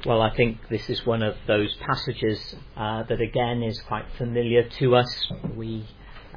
Well, I think this is one of those passages that again is quite familiar to us. We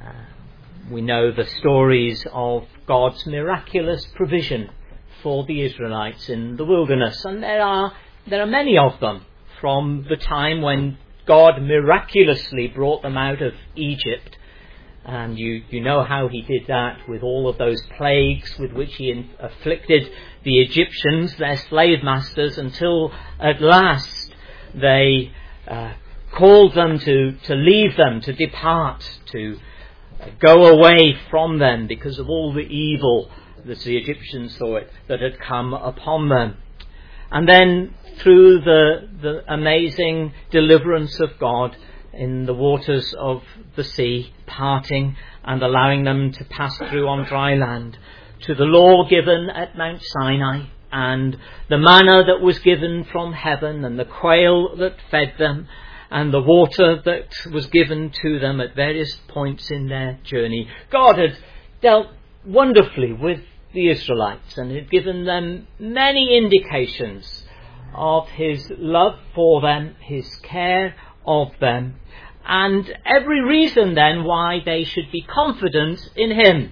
know the stories of God's miraculous provision for the Israelites in the wilderness, and there are many of them from the time when God miraculously brought them out of Egypt. And you know how he did that with all of those plagues with which he afflicted the Egyptians, their slave masters, until at last they called them to leave them, to depart, to go away from them because of all the evil that the Egyptians thought that had come upon them. And then through the amazing deliverance of God in the waters of the sea, parting and allowing them to pass through on dry land, to the law given at Mount Sinai, and the manna that was given from heaven, and the quail that fed them, and the water that was given to them at various points in their journey. God had dealt wonderfully with the Israelites and had given them many indications of his love for them, his care of them, and every reason then why they should be confident in him.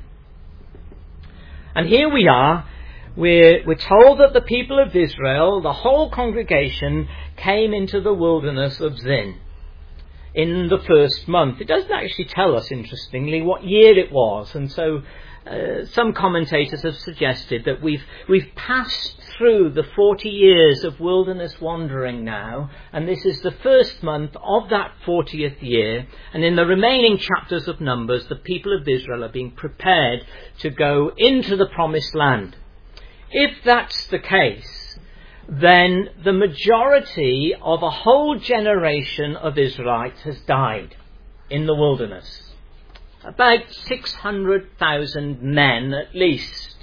And here we are, we're told that the people of Israel, the whole congregation, came into the wilderness of Zin in the first month. It doesn't actually tell us, interestingly, what year it was, and so some commentators have suggested that we've passed through the 40 years of wilderness wandering now, and this is the first month of that 40th year, and in the remaining chapters of Numbers, the people of Israel are being prepared to go into the promised land. If that's the case, then the majority of a whole generation of Israelites has died in the wilderness. About 600,000 men at least,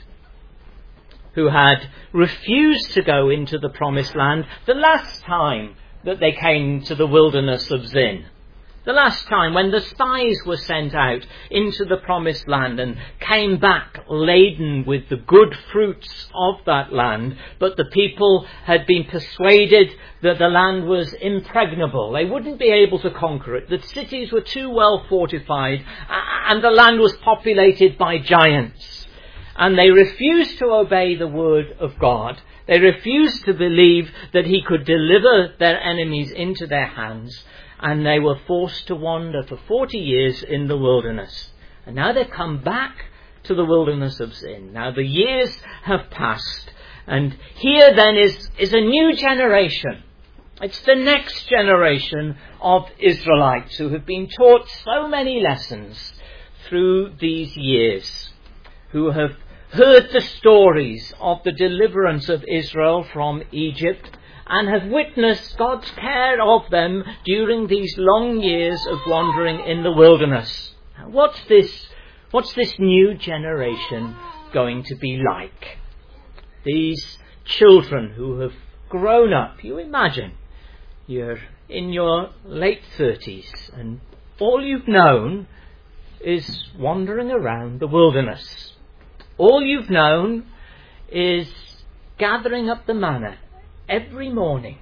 who had refused to go into the promised land the last time that they came to the wilderness of Zin. The last time when the spies were sent out into the promised land and came back laden with the good fruits of that land, but the people had been persuaded that the land was impregnable. They wouldn't be able to conquer it. The cities were too well fortified and the land was populated by giants. And they refused to obey the word of God. They refused to believe that he could deliver their enemies into their hands. And they were forced to wander for 40 years in the wilderness. And now they come back to the wilderness of Zin. Now the years have passed. And here then is a new generation. It's the next generation of Israelites who have been taught so many lessons through these years, who have heard the stories of the deliverance of Israel from Egypt, and have witnessed God's care of them during these long years of wandering in the wilderness. What's this new generation going to be like? These children who have grown up, you imagine, you're in your late 30s and all you've known is wandering around the wilderness. All you've known is gathering up the manna every morning,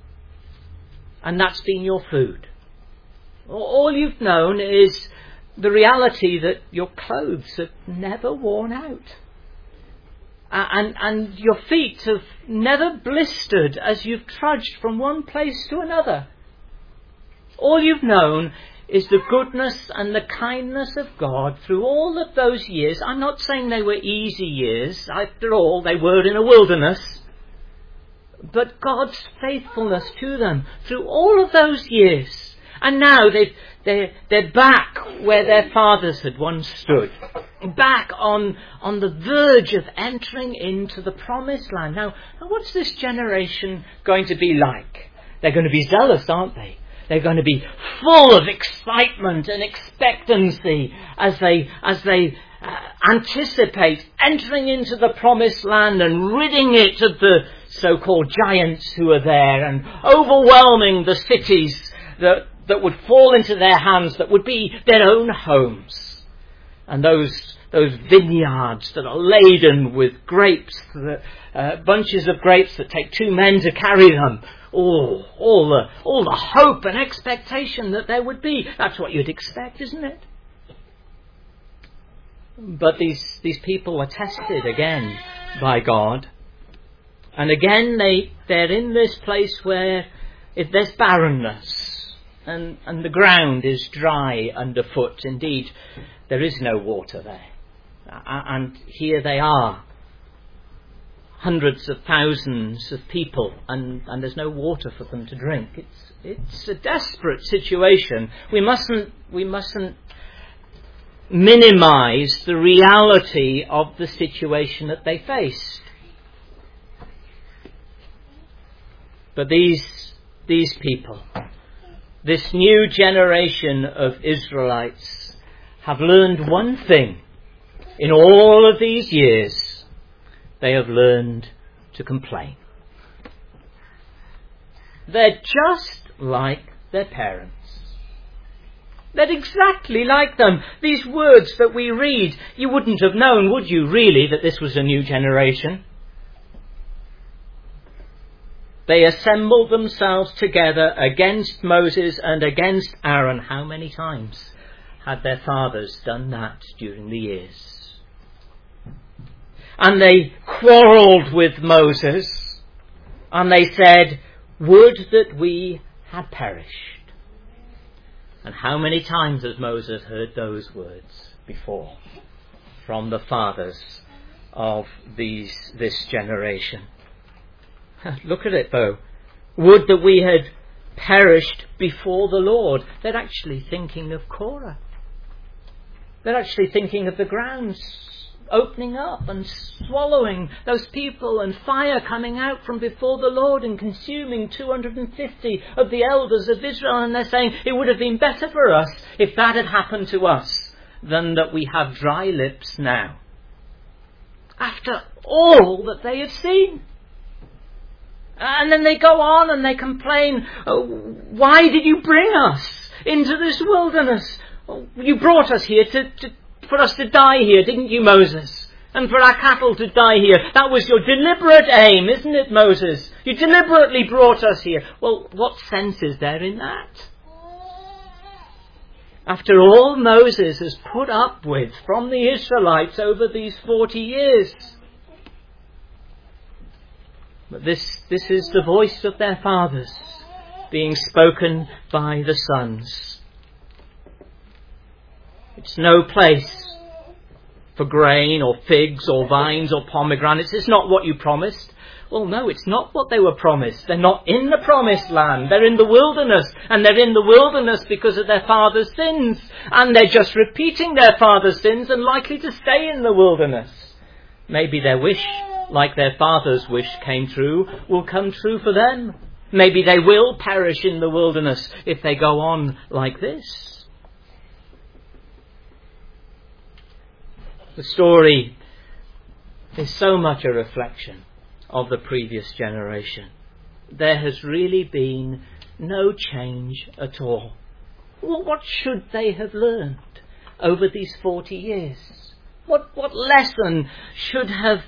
and that's been your food. All you've known is the reality that your clothes have never worn out, and your feet have never blistered as you've trudged from one place to another. All you've known is the goodness and the kindness of God through all of those years. I'm not saying they were easy years. After all, they were in a wilderness. But God's faithfulness to them through all of those years. And now they're back where their fathers had once stood. Back on the verge of entering into the promised land. Now what's this generation going to be like? They're going to be zealous, aren't they? They're going to be full of excitement and expectancy as they anticipate entering into the promised land and ridding it of the so-called giants who are there, and overwhelming the cities that would fall into their hands, that would be their own homes. And those vineyards that are laden with grapes, bunches of grapes that take 2 men to carry them, all the hope and expectation that there would be. That's what you'd expect, isn't it? But these people were tested again by God. And again they're in this place where if there's barrenness and the ground is dry underfoot. Indeed, there is no water there. And here they are, hundreds of thousands of people, and there's no water for them to drink. It's a desperate situation. We mustn't minimize the reality of the situation that they faced. But these people, this new generation of Israelites, have learned one thing in all of these years. They have learned to complain. They're just like their parents. They're exactly like them. These words that we read, you wouldn't have known, would you, really, that this was a new generation? They assembled themselves together against Moses and against Aaron. How many times had their fathers done that during the years? And they quarrelled with Moses, and they said, "Would that we had perished." And how many times has Moses heard those words before from the fathers of this generation? Look at it though. Would that we had perished before the Lord. They're actually thinking of Korah. They're actually thinking of the grounds opening up and swallowing those people, and fire coming out from before the Lord and consuming 250 of the elders of Israel. And they're saying it would have been better for us if that had happened to us than that we have dry lips now. After all that they have seen. And then they go on and they complain, "Why did you bring us into this wilderness? You brought us here for us to die here, didn't you, Moses? And for our cattle to die here. That was your deliberate aim, isn't it, Moses? You deliberately brought us here." Well, what sense is there in that? After all Moses has put up with from the Israelites over these 40 years. But this is the voice of their fathers being spoken by the sons. It's no place for grain or figs or vines or pomegranates. It's not what you promised. Well, no, it's not what they were promised. They're not in the promised land. They're in the wilderness. And they're in the wilderness because of their father's sins. And they're just repeating their father's sins and likely to stay in the wilderness. Maybe their wish, like their father's wish came true, will come true for them. Maybe they will perish in the wilderness if they go on like this. The story is so much a reflection of the previous generation. There has really been no change at all. Well, what should they have learned over these 40 years? What lesson should have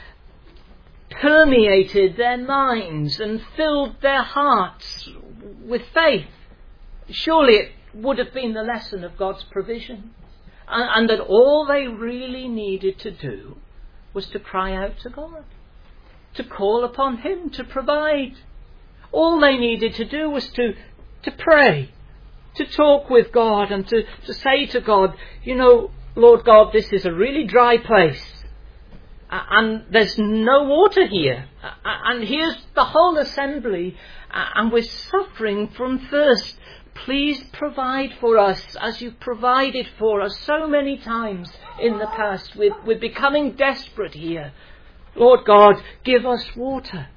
permeated their minds and filled their hearts with faith? Surely it would have been the lesson of God's provision. And that all they really needed to do was to cry out to God, to call upon Him to provide. All they needed to do was to pray, to talk with God and to say to God, "You know, Lord God, this is a really dry place. And there's no water here. And here's the whole assembly. And we're suffering from thirst. Please provide for us as you've provided for us so many times in the past. We're becoming desperate here. Lord God, give us water."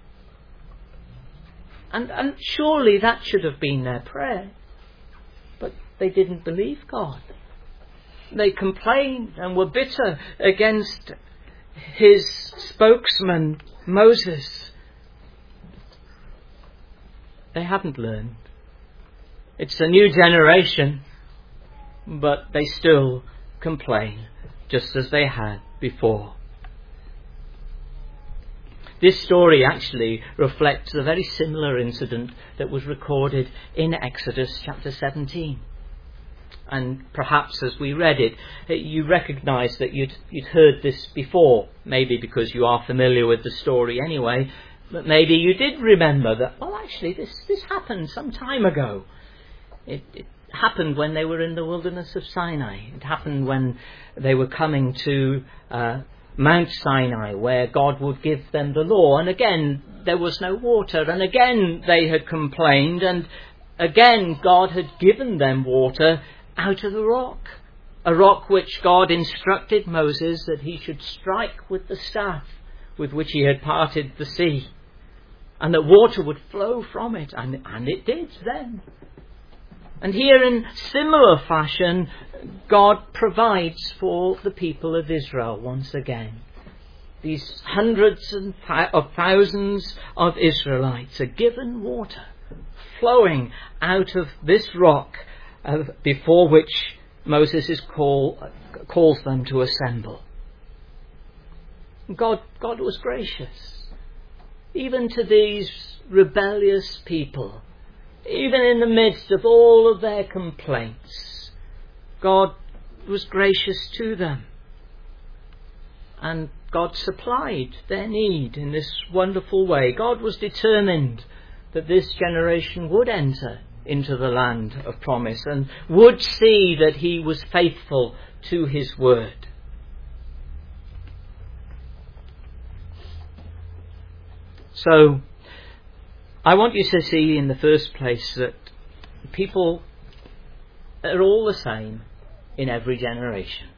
And surely that should have been their prayer. But they didn't believe God. They complained and were bitter against His spokesman, Moses. They hadn't learned. It's a new generation, but they still complain, just as they had before. This story actually reflects a very similar incident that was recorded in Exodus chapter 17. And perhaps as we read it, you recognise that you'd heard this before, maybe because you are familiar with the story anyway, but maybe you did remember that, well, actually this happened some time ago. It happened when they were in the wilderness of Sinai. It happened when they were coming to Mount Sinai, where God would give them the law. And again, there was no water. And again, they had complained. And again, God had given them water out of the rock. A rock which God instructed Moses that he should strike with the staff with which he had parted the sea. And that water would flow from it. And it did then. And here in similar fashion, God provides for the people of Israel once again. These hundreds of thousands of Israelites are given water flowing out of this rock before which Moses calls them to assemble. God was gracious, even to these rebellious people. Even in the midst of all of their complaints, God was gracious to them. And God supplied their need in this wonderful way. God was determined that this generation would enter into the land of promise and would see that he was faithful to his word. So, I want you to see in the first place that people are all the same in every generation.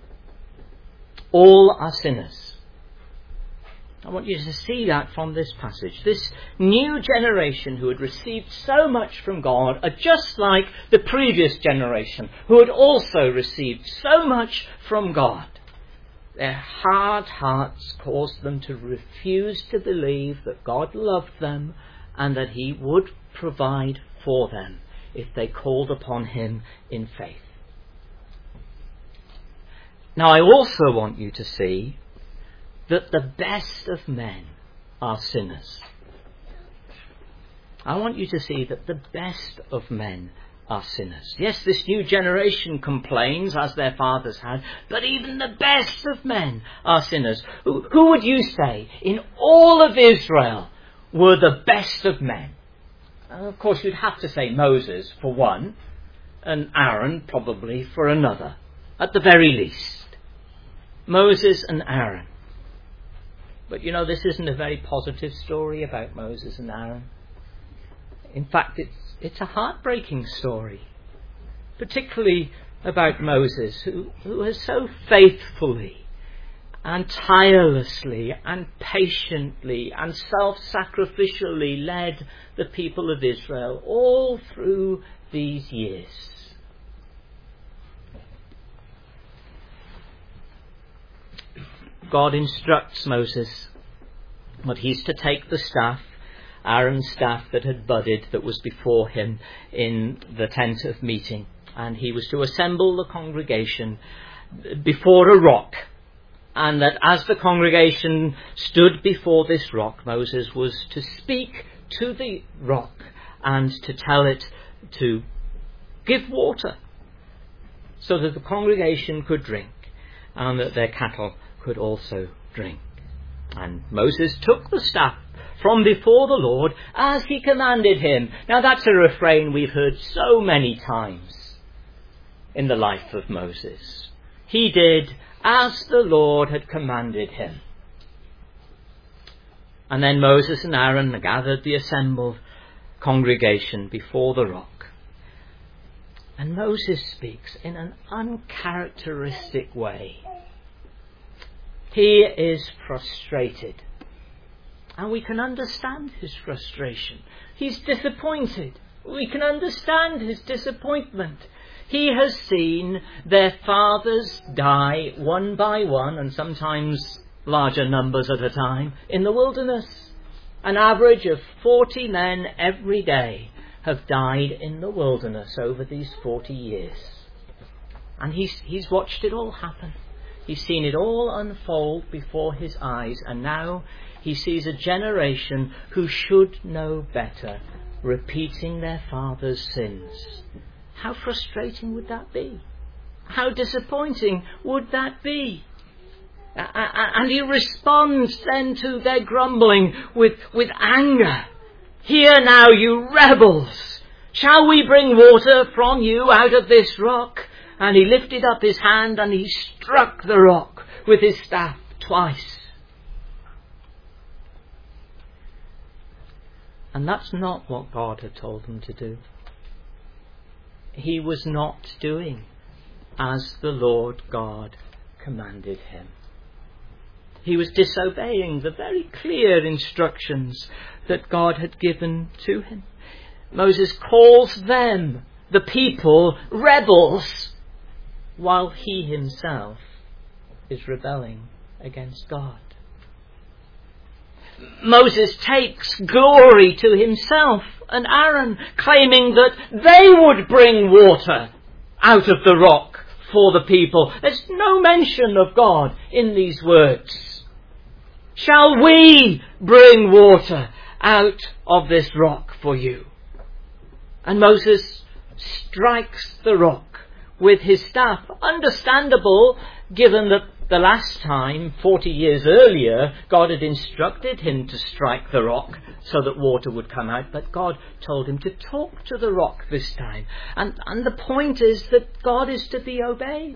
All are sinners. I want you to see that from this passage. This new generation who had received so much from God are just like the previous generation who had also received so much from God. Their hard hearts caused them to refuse to believe that God loved them and that he would provide for them if they called upon him in faith. Now, I also want you to see that the best of men are sinners. I want you to see that the best of men are sinners. Yes, this new generation complains, as their fathers had, but even the best of men are sinners. Who would you say in all of Israel were the best of men? And of course, you'd have to say Moses for one, and Aaron probably for another, at the very least. Moses and Aaron. But you know, this isn't a very positive story about Moses and Aaron. In fact, it's a heartbreaking story, particularly about Moses, who has so faithfully and tirelessly and patiently and self-sacrificially led the people of Israel all through these years. God instructs Moses that he's to take the staff, Aaron's staff that had budded, that was before him in the tent of meeting, and he was to assemble the congregation before a rock. And that as the congregation stood before this rock, Moses was to speak to the rock and to tell it to give water so that the congregation could drink and that their cattle could also drink. And Moses took the staff from before the Lord as he commanded him. Now that's a refrain we've heard so many times in the life of Moses. He did as the Lord had commanded him. And then Moses and Aaron gathered the assembled congregation before the rock. And Moses speaks in an uncharacteristic way. He is frustrated. And we can understand his frustration. He's disappointed. We can understand his disappointment. He has seen their fathers die one by one, and sometimes larger numbers at a time, in the wilderness. An average of 40 men every day have died in the wilderness over these 40 years. And he's watched it all happen. He's seen it all unfold before his eyes, and now he sees a generation who should know better, repeating their father's sins. How frustrating would that be? How disappointing would that be? And he responds then to their grumbling with anger. Hear now, you rebels! Shall we bring water from you out of this rock? And he lifted up his hand and he struck the rock with his staff twice. And that's not what God had told him to do. He was not doing as the Lord God commanded him. He was disobeying the very clear instructions that God had given to him. Moses calls them, the people, rebels, while he himself is rebelling against God. Moses takes glory to himself and Aaron, claiming that they would bring water out of the rock for the people. There's no mention of God in these words. Shall we bring water out of this rock for you? And Moses strikes the rock with his staff. Understandable, given that the last time, 40 years earlier, God had instructed him to strike the rock so that water would come out. But God told him to talk to the rock this time. And the point is that God is to be obeyed.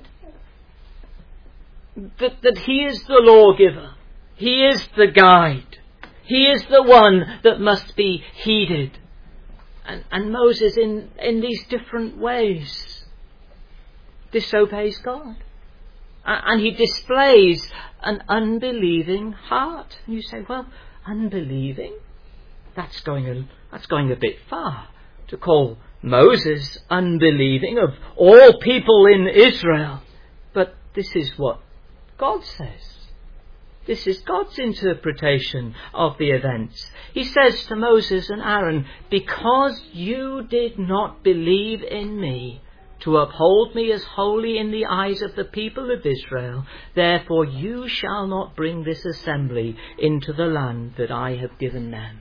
That he is the lawgiver. He is the guide. He is the one that must be heeded. And Moses, in these different ways, disobeys God. And he displays an unbelieving heart. And you say, well, unbelieving? That's going a bit far to call Moses unbelieving of all people in Israel. But this is what God says. This is God's interpretation of the events. He says to Moses and Aaron, because you did not believe in me, to uphold me as holy in the eyes of the people of Israel, therefore you shall not bring this assembly into the land that I have given them.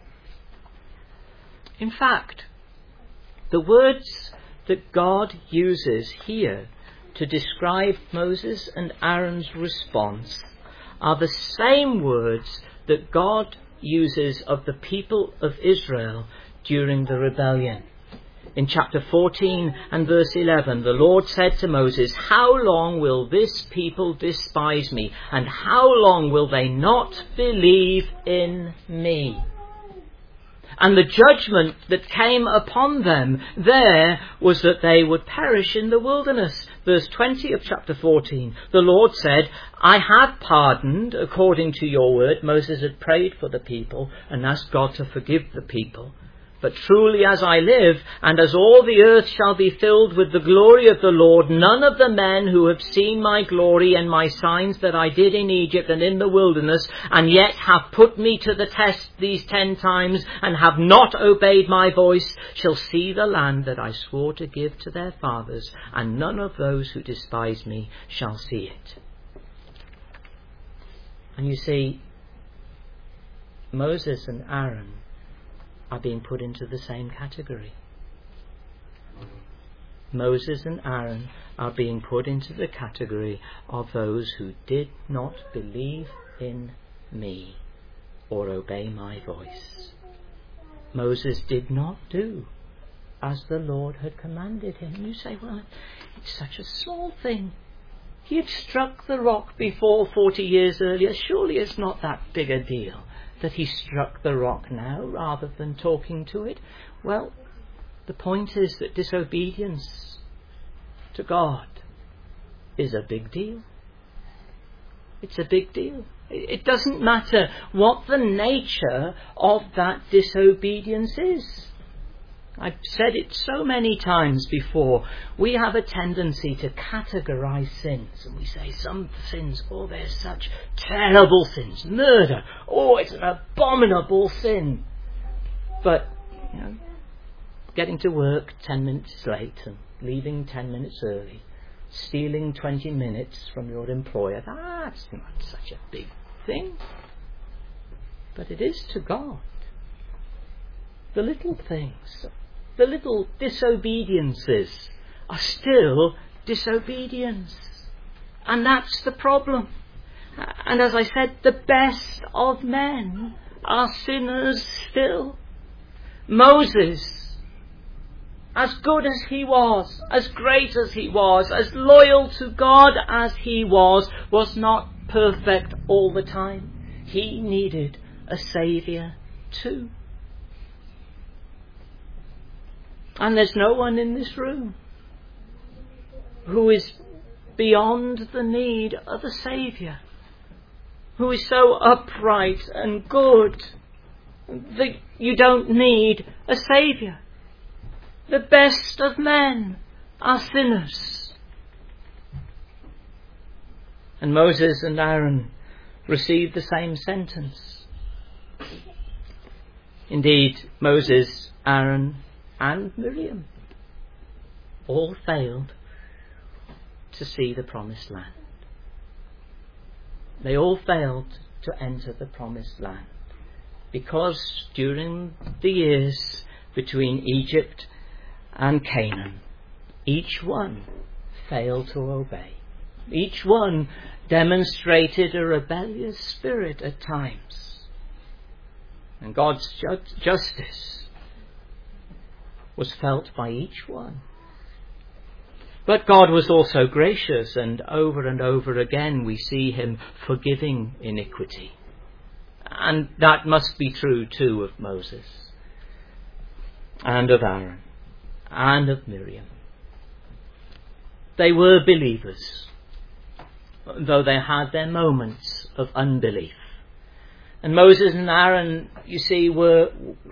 In fact, the words that God uses here to describe Moses and Aaron's response are the same words that God uses of the people of Israel during the rebellion. In chapter 14 and verse 11, the Lord said to Moses, how long will this people despise me? And how long will they not believe in me? And the judgment that came upon them there was that they would perish in the wilderness. Verse 20 of chapter 14, the Lord said, I have pardoned according to your word. Moses had prayed for the people and asked God to forgive the people. But truly as I live, and as all the earth shall be filled with the glory of the Lord, none of the men who have seen my glory and my signs that I did in Egypt and in the wilderness, and yet have put me to the test these 10 times, and have not obeyed my voice, shall see the land that I swore to give to their fathers, and none of those who despise me shall see it. And you see, Moses and Aaron are being put into the same category. Moses and Aaron are being put into the category of those who did not believe in me or obey my voice. Moses did not do as the Lord had commanded him. You say, well, it's such a small thing. He had struck the rock before 40 years earlier. Surely it's not that big a deal that he struck the rock now rather than talking to it. Well, the point is that disobedience to God is a big deal. It's a big deal. It doesn't matter what the nature of that disobedience is. I've said it so many times before. We have a tendency to categorize sins, and we say some sins, oh, they're such terrible sins. Murder, oh, it's an abominable sin. But, getting to work 10 minutes late and leaving 10 minutes early, stealing 20 minutes from your employer, that's not such a big thing. but it is to God. The little things, the little disobediences are still disobedience. And that's the problem. And as I said, the best of men are sinners still. Moses, as good as he was, as great as he was, as loyal to God as he was not perfect all the time. He needed a saviour too. And there's no one in this room who is beyond the need of a saviour, who is so upright and good that you don't need a saviour. The best of men are sinners. And Moses and Aaron received the same sentence. Indeed, Moses, Aaron, and Miriam all failed to see the promised land. They all failed to enter the promised land because during the years between Egypt and Canaan, each one failed to obey. Each one demonstrated a rebellious spirit at times. And God's justice was felt by each one. But God was also gracious, and over again we see him forgiving iniquity. And that must be true too of Moses, and of Aaron, and of Miriam. They were believers, though they had their moments of unbelief. And Moses and Aaron, you see, were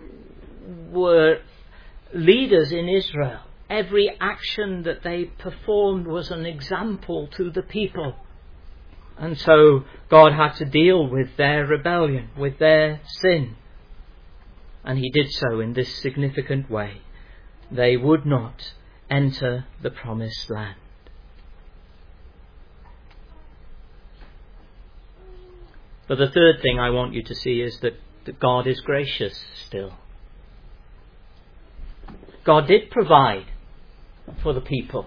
leaders in Israel. Every action that they performed was an example to the people. And so God had to deal with their rebellion, with their sin. And he did so in this significant way. They would not enter the promised land. But the third thing I want you to see is that God is gracious still. God did provide for the people.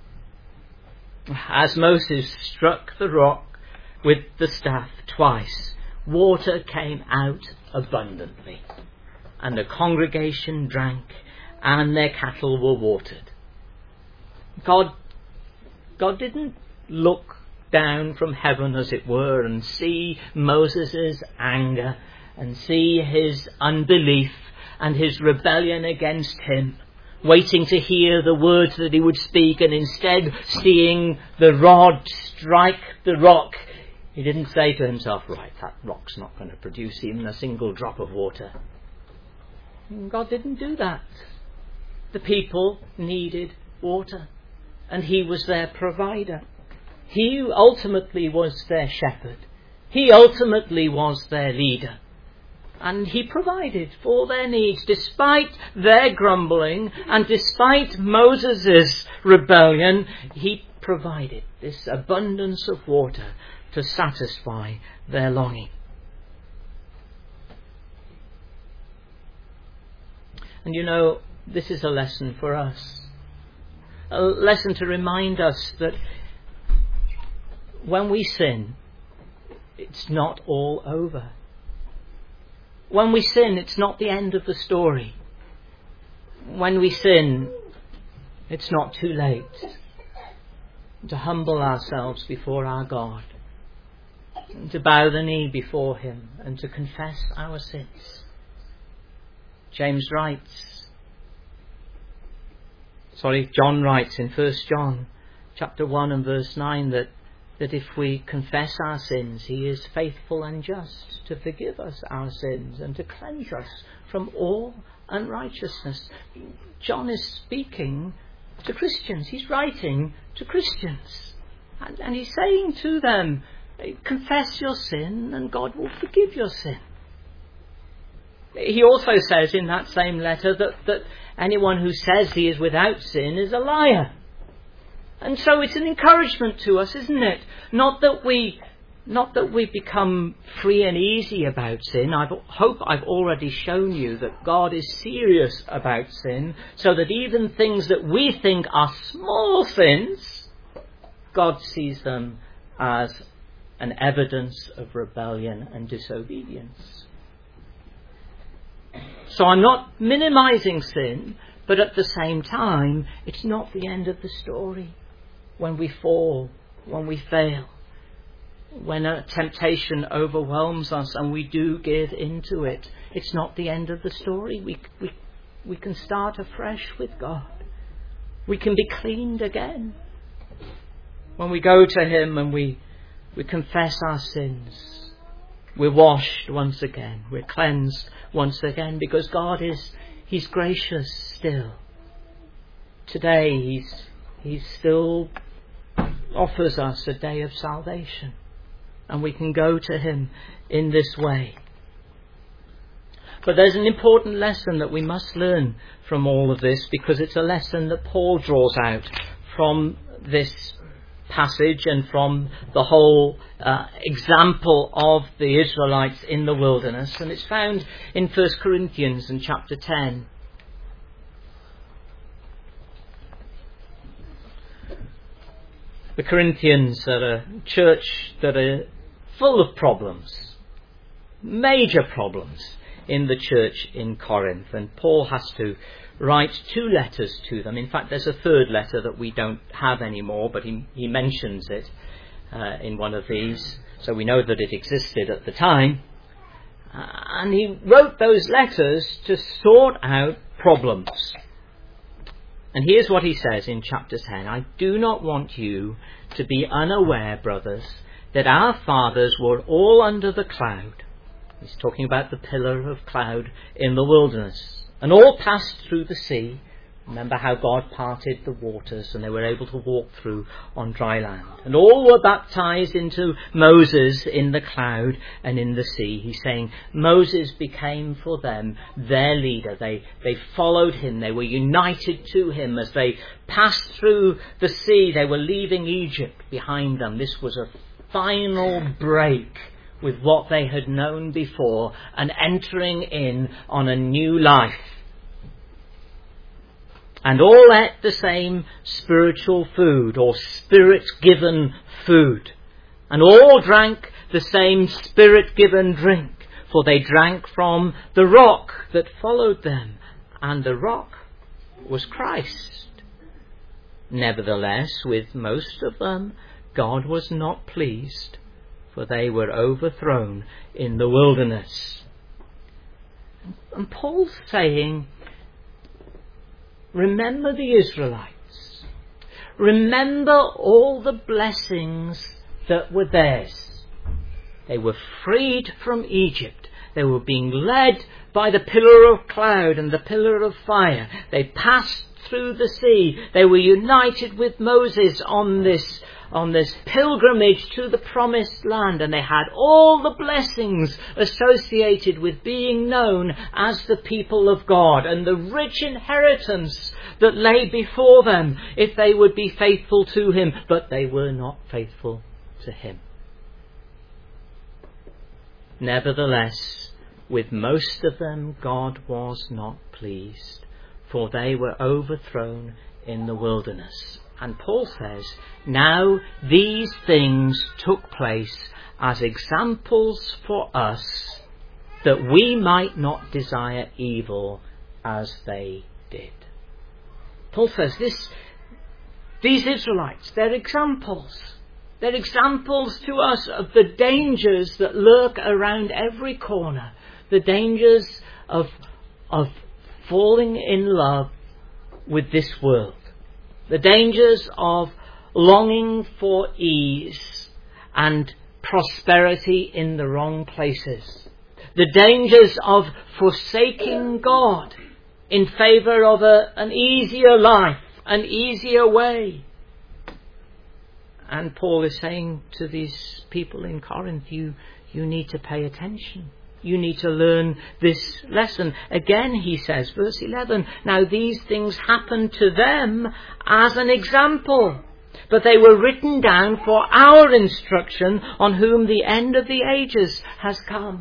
As Moses struck the rock with the staff twice, water came out abundantly, and the congregation drank, and their cattle were watered. God didn't look down from heaven, as it were, and see Moses' anger, and see his unbelief and his rebellion against him, waiting to hear the words that he would speak, and instead seeing the rod strike the rock. He didn't say to himself, right, that rock's not going to produce even a single drop of water. God didn't do that. The people needed water, and he was their provider. He ultimately was their shepherd. He ultimately was their leader. And he provided for their needs despite their grumbling and despite Moses' rebellion. He provided this abundance of water to satisfy their longing. And you know, this is a lesson for us. A lesson to remind us that when we sin, it's not all over. When we sin, it's not the end of the story. When we sin, it's not too late to humble ourselves before our God, and to bow the knee before him, and to confess our sins. John writes in 1 John chapter 1 and verse 9 that if we confess our sins, he is faithful and just to forgive us our sins and to cleanse us from all unrighteousness. John is speaking to Christians. He's writing to Christians. And he's saying to them, confess your sin and God will forgive your sin. He also says in that same letter that anyone who says he is without sin is a liar. And so it's an encouragement to us, isn't it? Not that we Not that we become free and easy about sin. I hope I've already shown you that God is serious about sin, so that even things that we think are small sins, God sees them as an evidence of rebellion and disobedience. So I'm not minimizing sin, but at the same time, it's not the end of the story. When we fall, when we fail, when a temptation overwhelms us and we do give into it, it's not the end of the story. We can start afresh with God. We can be cleaned again. When we go to Him and we confess our sins, we're washed once again. We're cleansed once again, because God He's gracious still. Today He still offers us a day of salvation, and we can go to Him in this way. But there's an important lesson that we must learn from all of this, because it's a lesson that Paul draws out from this passage and from the whole example of the Israelites in the wilderness, and it's found in 1 Corinthians in chapter 10. The Corinthians are a church that are full of problems, major problems in the church in Corinth, and Paul has to write 2 letters to them. In fact, there's a third letter that we don't have anymore, but he mentions it in one of these, so we know that it existed at the time. And he wrote those letters to sort out problems. And here's what he says in chapter 10. I do not want you to be unaware, brothers, that our fathers were all under the cloud. He's talking about the pillar of cloud in the wilderness. And all passed through the sea. Remember how God parted the waters and they were able to walk through on dry land. And all were baptized into Moses in the cloud and in the sea. He's saying Moses became for them their leader. They followed him. They were united to him as they passed through the sea. They were leaving Egypt behind them. This was a final break with what they had known before and entering in on a new life. And all ate the same spiritual food, or spirit-given food. And all drank the same spirit-given drink, for they drank from the rock that followed them, and the rock was Christ. Nevertheless, with most of them, God was not pleased, for they were overthrown in the wilderness. And Paul's saying, remember the Israelites. Remember all the blessings that were theirs. They were freed from Egypt. They were being led by the pillar of cloud and the pillar of fire. They passed through the sea. They were united with Moses on this pilgrimage to the promised land, and they had all the blessings associated with being known as the people of God, and the rich inheritance that lay before them if they would be faithful to him. But they were not faithful to him. Nevertheless, with most of them God was not pleased, for they were overthrown in the wilderness. And Paul says, now these things took place as examples for us, that we might not desire evil as they did. Paul says these Israelites, they're examples. They're examples to us of the dangers that lurk around every corner. The dangers of falling in love with this world. The dangers of longing for ease and prosperity in the wrong places. The dangers of forsaking God in favour of an easier life, an easier way. And Paul is saying to these people in Corinth, you need to pay attention. You need to learn this lesson. Again, he says, verse 11, now these things happened to them as an example, but they were written down for our instruction, on whom the end of the ages has come.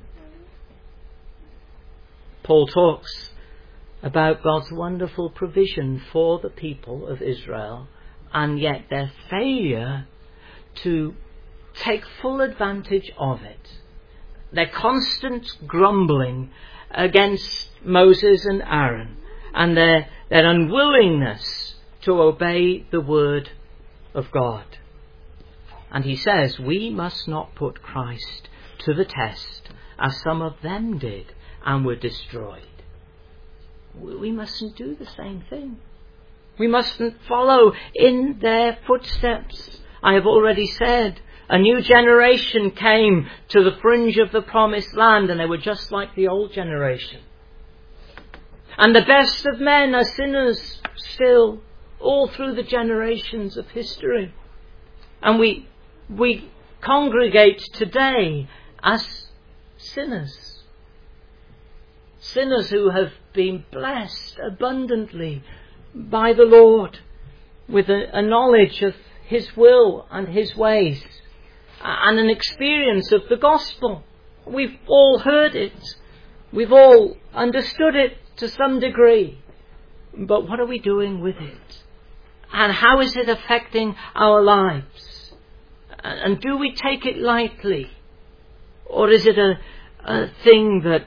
Paul talks about God's wonderful provision for the people of Israel, and yet their failure to take full advantage of it. Their constant grumbling against Moses and Aaron, and their unwillingness to obey the word of God. And he says, we must not put Christ to the test, as some of them did and were destroyed. We mustn't do the same thing. We mustn't follow in their footsteps. I have already said, a new generation came to the fringe of the promised land, and they were just like the old generation. And the best of men are sinners still, all through the generations of history. And we congregate today as sinners. Sinners who have been blessed abundantly by the Lord with a knowledge of His will and His ways, and an experience of the gospel. We've all heard it. We've all understood it to some degree. But what are we doing with it? And how is it affecting our lives? And do we take it lightly? Or is it a thing that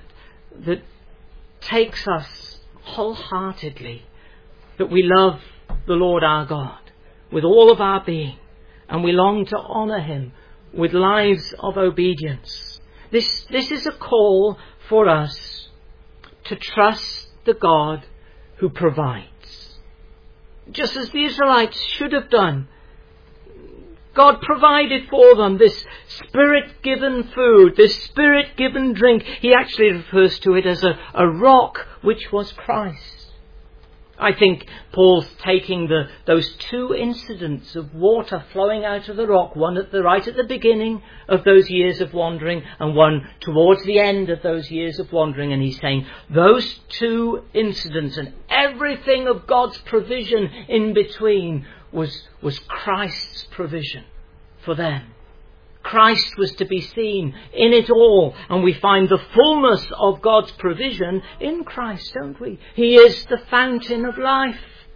takes us wholeheartedly, that we love the Lord our God with all of our being, and we long to honour Him with lives of obedience? This is a call for us to trust the God who provides. Just as the Israelites should have done. God provided for them this Spirit-given food, this Spirit-given drink. He actually refers to it as a rock, which was Christ. I think Paul's taking those two incidents of water flowing out of the rock, one right at the beginning of those years of wandering, and one towards the end of those years of wandering, and he's saying those two incidents and everything of God's provision in between was Christ's provision for them. Christ was to be seen in it all, and we find the fullness of God's provision in Christ, don't we? He is the fountain of life.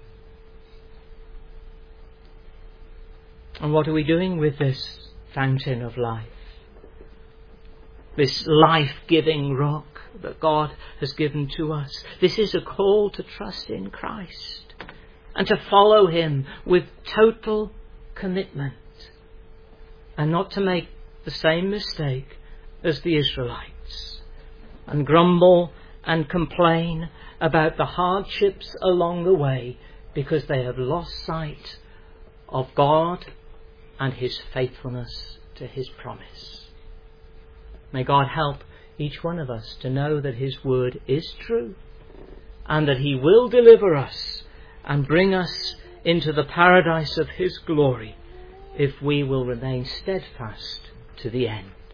And what are we doing with this fountain of life? This life-giving rock that God has given to us. This is a call to trust in Christ and to follow Him with total commitment, and not to make the same mistake as the Israelites and grumble and complain about the hardships along the way because they have lost sight of God and His faithfulness to His promise. May God help each one of us to know that His word is true, and that He will deliver us and bring us into the paradise of His glory if we will remain steadfast to the end.